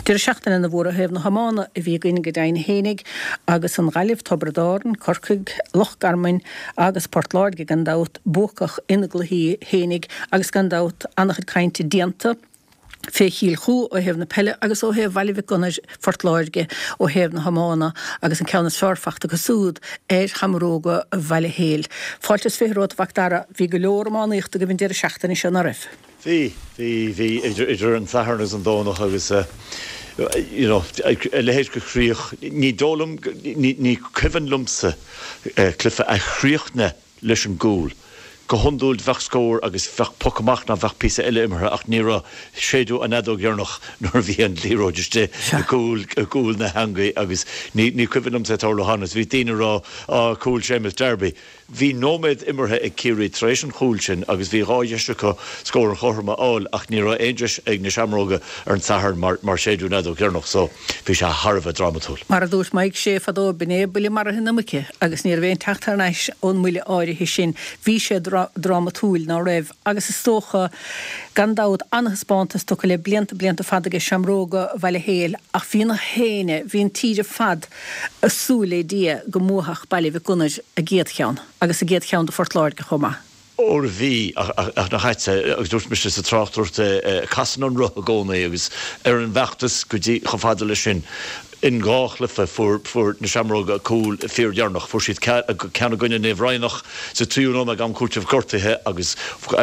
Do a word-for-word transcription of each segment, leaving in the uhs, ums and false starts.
Dy'r seachtain yn y fwr a hef na hamana y fi gwyn gyda'n henig agus yn galif Tobradarn, Corcig, Lochgarmain agus Portlairge gan dawt bwcach unigl hi henig agus gan dawt anachyd caint dianta fe híl chú ó hef na pelle agus ó hef valif gunnar Portlairge ó hef na hamana agus an ceannas farfacht agus súd er hamróga vali héil. Faltas féhrót vaktara vi golór mánaíocht a gofin dy'r seachtain i sin arif. Fi, fi, fi, idir an thaharnas an dónach agus, uh, you know, lehéis go chríoch, ní dólum, ní cyfan lumsa clifa a chríochna leis an gúl. Go hundúld bheith scór agus bheith pocamach na bheith písa eile imre ach níra séadú an adó gearnach nor bhí an líró juste a gúl a gúl na hangaí agus ní ní cuivinm sa tála hanas bhí daine rá á cúl sémas derby. Bhí nóméid immerthe ag círí tréis an chúil sin agus bhí ráideiste go scór an chorma áil ach ní rá éidir ag na seamróga ar an sahar mar mar séadú na adó gearnach so bhí sé Harbh dramatúil. Mar a dús maig sé fadó biné buli mar a hinamice agus níor bhéon teachtar neis ón muile áiri hi sin bhí sé dramatúil ná raibh agus is tócha gandád anhaspántas tó le blianta blianta fadige seamróga bhile héil ach bhí na héine bhíon tíide fad a súla dia go móthach bailí bhí gunnar a géad cheann agus a géad cheann do Portlairge chuma. Or bhí ach na chaite agus dúirt mis sa tráchtúirte casan an ruth a gcónaí agus ar an bheachtas go dtí chofada lei sin in gáchlifa for for na seamróga cúil fíor dearnach for siad ceanna gine néomhráinach sa tríú nóma gam cúirteh gortathe agus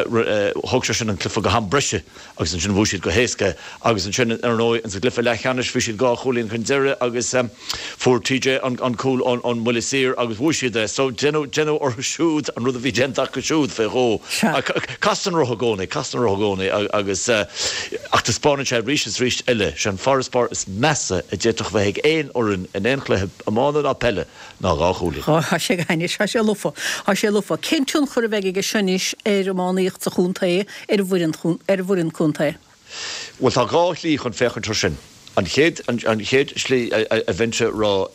thug sé sin an clifa go ham breise agus an sin bhú siad go héasca agus an sin ar nói an sa glyfa lechanis bhí siad gá chólíonn chun deire agus for T J an cúil an muile sír agus bhú siad so geno geno or siúd an rud a bhí gentach go siúd fé ró castan roth a gcónaí castan roth a gcónaí agus ach tá spáinne sé ríis ríist eile sin farspar is measa a déitoch bheith ag éon or an éonclaithe amánad á pelle ná gáchúlaí. Tá sé gainis, tá sé lufa. Tá sé lufa. Cén tún chur bheith ag sinis ar amánaíocht sa chúntaí ar bhuirin chúntaí? Well, tá gá lí chun fechan tar sin. An chéad an chéad slí a bhainte rá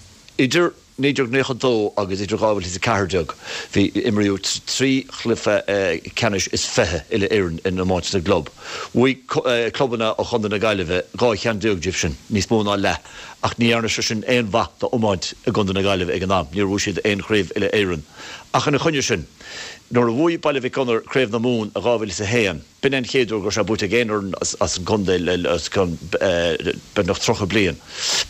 idir níidir néchadó agus idir gábhail is a cairdeag. Bhí imriú trí chlufa canis is fethe ile éireann in na máte na glob. Bhui clubanna ó chundan na gaiileh gá chean deag dibh sin, níos móna le. Ach ní arna sin éon bhat a ómáid a gundan na gaiileh ag an am, níor bhú siad éon chréibh ile éireann. Ach an na chuine sin, nor a bhui bailh gunnar créibh na mún a gábhail is a héan. Bin an chéadú gur se bút a géanaar as an gundéil as chun ben nach trocha blian.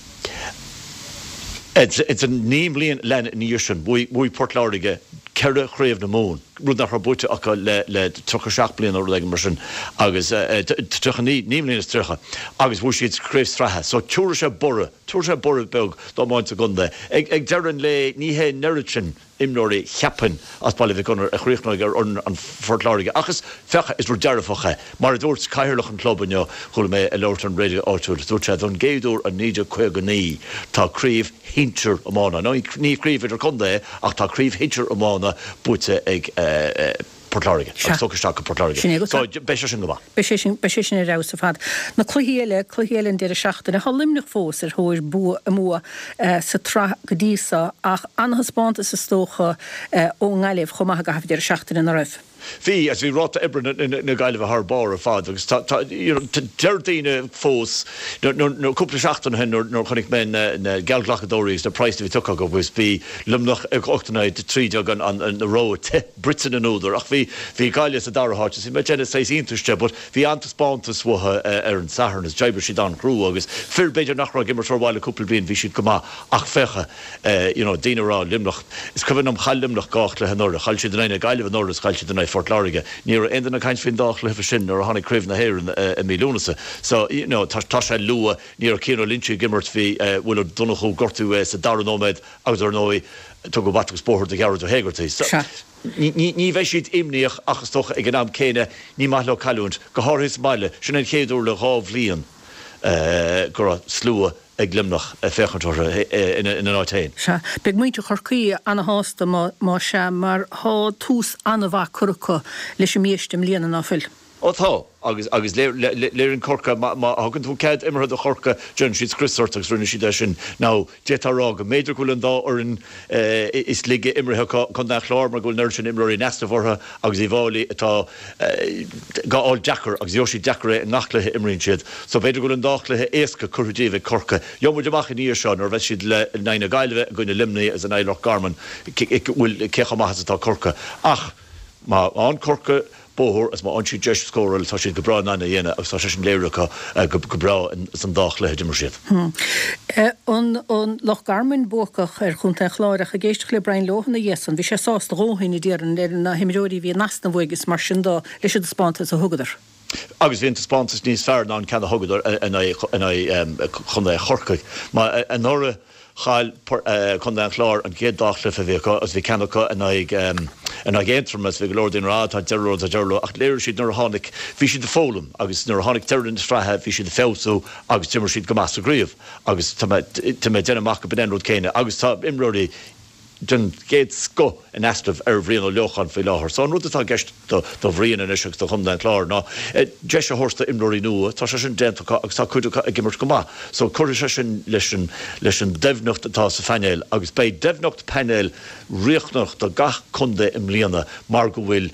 It's, it's a name blian len in Yushin, bhui Portlairge, Kerra chréibh na mún. Rúd nach bute ach le le trocha seach blian or le mar sin agus trocha ní nímlín is trocha agus bhú siad chréibh strathe. So túra sé borra, túra sé borra beg dá máint a gunda. Ag ag dearan le ní hé neritin imnóirí cheapan as bailh gunnar a chríochnaig ar an Portlairge. Agus fecha is rúd dearafacha. Mar a dúirt caiirlach an clubanne chula mé a leir an radio áúir. Dúirt sé don géadúr a níide chuig ní tá críomh hintir amána. No ní críomh idir chunda ach tá críomh hintir amána bute ag Portlairge. Ach tócasteach Portlairge. So beise sin go bha. Beise sin beise sin ar rás a fad. Na chluhéile chluhéile an deir seachtain a limnach fós ar thóir bua a mua sa tra godísa ach anhaspánta sa stócha ó ngáileh chumach a gafh deir seachtain in a raibh. Bhí as bhí ráta ibre na gaiileh th bar a fád agus deirdaine fós nó cúpla seachtain hen nó chunig men na gealglachadóirí na price bhí tucha go bhs bhí limnach ag ochtainna trídeag an na ró te Britain an údar ach bhí bhí gaiile a darthart sí me gena séis íntuiste, but bhí antaspántas watha ar an saharnas jaibre siad an grú agus fir beidir nach ra gimmar bhile cúpla blion bhí siad go má ach fecha you know daine rá limnach is cohann am chail limnach gach le an orda chail siad an aine gaiileh an orda chail siad an Portlairge. Níor enda na caint fin dách le sin ar hána críomh na héireann a mílúnasa. So, you know, tá sé lua níor cían linse gimmart bhí bhfuil donachú gortú sa dar nóid agus ar nói tu go batgus bóthir de gearú hégartaí. Ní bheith siad imníoch achas tócha ag an am céine ní maith le callúint go háthis baile sin an chéadú le gá bhliain gur slua ag limnach a fechantóir in an áitéin. Se, beag muinte chorcaí anna hásta má se mar há tús anna bha curcha leis sem míistem líana ná fil. Otá agus agus léirn corca hagann tú cead imar a chorca John siad Christsortach runna si sin ná détarrá go méidir goil an dá ar an is lige imrithe chun nach chlár mar goil neir sin imir í nesta bhartha agus i bhálaí atá gáil Jackar agus Yoshi Jackar an nachlathe imrinn siad, so beidir goil an dáchlathe éasca chuidíomh corca. Jomú deach ní seán ar bheith siad le naine gaiileh goine limnaí as an éileach Garman bhfuil cecha maithe atá corca. Ach má an corca bóthir as má ansí deis scóil tá siad go bra na dhéine agus tá sin léiricha go bra san dách le immer siad. An Loch Garman bócach ar chunta chláireach a géist le brein lohanna dhéan, bhí sé sásta róhaine déan na himiróí hí nasna bhgus mar sin dá leis siad spáanta a thugadar. Agus bhíon spátas níos fear ná ceanna thugadar chun é chorcaig, má an nóra chail chun an chlár an géad dáchlifa bhíá as bhí ceannacha in ag géintrum as bhí glóir rá tá deú a deirú ach léir siad nar tháinig bhí siad de fólam agus nar tháinig teirn strathe bhí siad de féú agus timar siad go meas aghríomh agus tá déanaach go benenród céine agus tá imróí den géad sco in estrah ar bhríon ó leochan fé láthair. So an rud atá gceist do bhríon in iseach do chum den chlár ná de sé thósta imróí nua, tá sé sin déantacha agus tá chuidecha a gimmart go má. So chuir sé sin leis leis an deimhnocht atá sa feinéil, agus bé deimhnocht penéil riachnacht do gach chunde im líana mar go bhfuil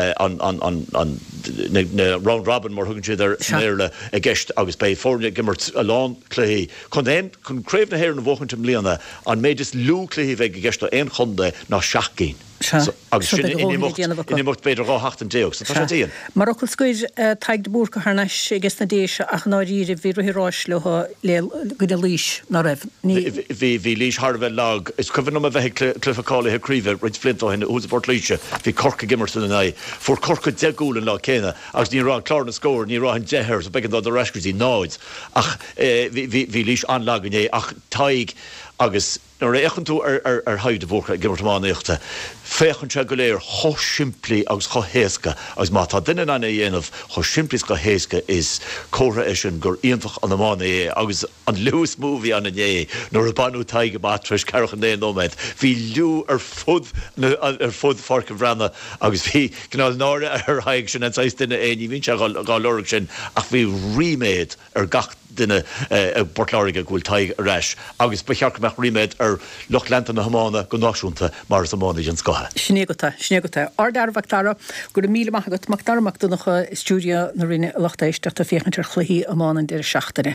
an round robin mar thugann siad ar méile a gceist agus bé fórne gimmart a lán cléí. Chun éon chun craobh na héir na bhchant im líana an méidir lú cléí bheith gceist éon chunde ná seaachcín. agus sin inimocht beidir ráhacht an déog, tá sé tíon. Mar ochil scuid taig de búrca thna gus na déise ach náíre bhí ruhírás le go de lís ná raibh. Bhí lís Harbheith lag, is cuhann a bheith clufacála críomh rid flintá hinna úsaport líise, bhí corca gimmarsan in é, fuór corca deagúlan lá céine, agus ní rá clár na scóir, ní rá an dethir, so began dá a reiscutí náid, ach bhí lís anlagan é, ach taig agus nó réchan tú ar haid a bhórcha gimmartáíochta, féchann se go léir cho siimplí agus cho héasca, agus má tá duine anna dhéanamh cho siimplís go héasca is córa é sin gur íonfach an ammána é, agus an luús múví anna é, nó a banú taige matris ceirchan é nóméid, hí liú ar fud ar fud farca bhranna, agus bhí gnáil nára ar haig sin an sais duine é, ní bhín se gá lorug sin, ach bhí riméid ar gach duine bortláige ghfuil taig a reis, agus bechearcha meach riméid ar Loch Lanta na Hamána go náisiúnta mar a mána an scothe. Snéagata, snéagata. Ardar bhachtara gur míle maithagat mactarach dúnacha stúdio na rinne lachtaiste a féchantar chluí amána deir seachtaine.